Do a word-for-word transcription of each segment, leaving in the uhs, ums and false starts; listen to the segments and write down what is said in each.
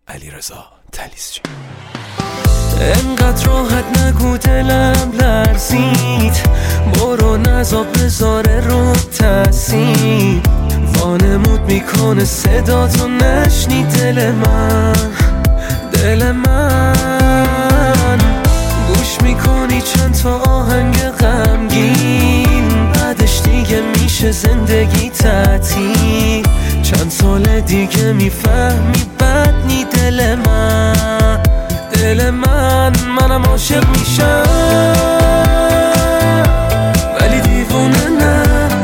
علیرضا طلیسچی. انقدر راحت نگو دلم لرزید، برو نذاب بذاره رو تاثیر، وانمود میکنه صدا تو نشنی دل من، دل من گوش میکنی چند تا آهنگ غمگین، بعدش دیگه میشه زندگی تعطیل، چند سال دیگه میفهمی بد نی دل من، دل من منم عاشق میشم ولی دیوونه نه،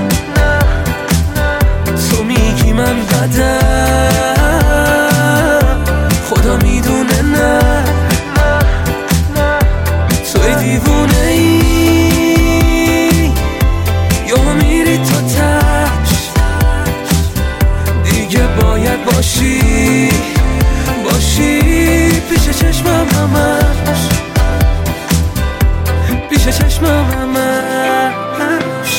تو میگی من بدم خدا میدونه نه، توی دیوونه ای یا میری تو تش، دیگه باید باشی باشی پیش چشمم همش، پیش چشمم همش.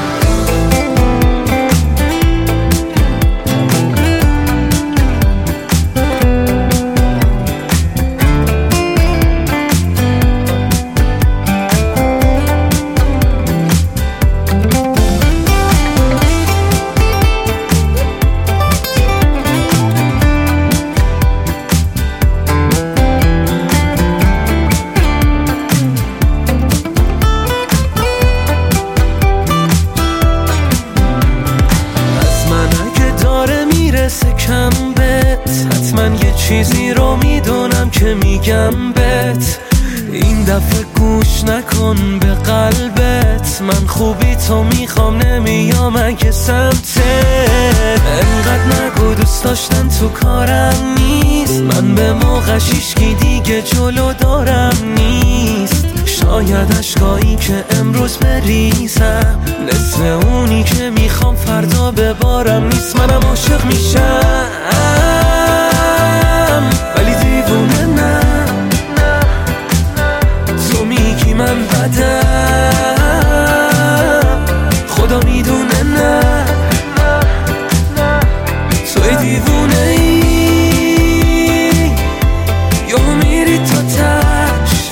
کم بهت حتما یه چیزی رو میدونم که میگم بهت، این دفعه گوش نکن به قلبت، من خوبی تو میخوام نمیام اگه سمتت، انقدر نگو دوست داشتن تو کارم نیست، من به موقع شیشکی دیگه جلو دارم نیست، شاید عشقایی که امروز بریزم نصف اونی که میخوام فردا ببارم نیست، منم عاشق میشم ولی دیوونه نه، تو میگی من بدم خدا میدونه نه، توی دیوونه ای یا میری تو تش،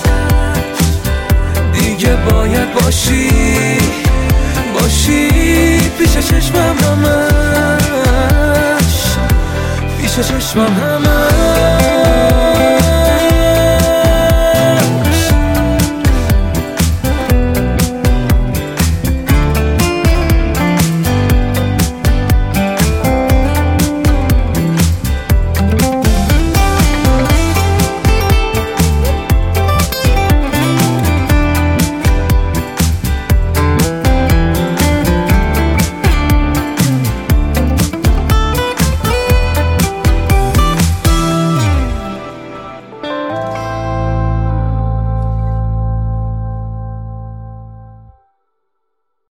دیگه باید باشی باشی پیش چشمم همش، پیش چشمم همش.